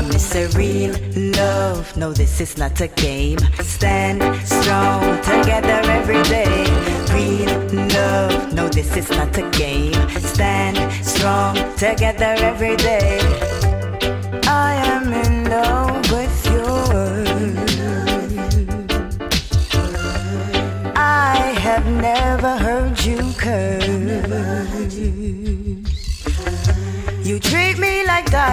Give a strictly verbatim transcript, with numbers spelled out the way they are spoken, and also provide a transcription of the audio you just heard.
miss a real love. No, this is not a game. Stand strong together every day. Real love. No, this is not a game. Stand strong together every day. I am in love with you. I have never heard you curse. You treat me like that.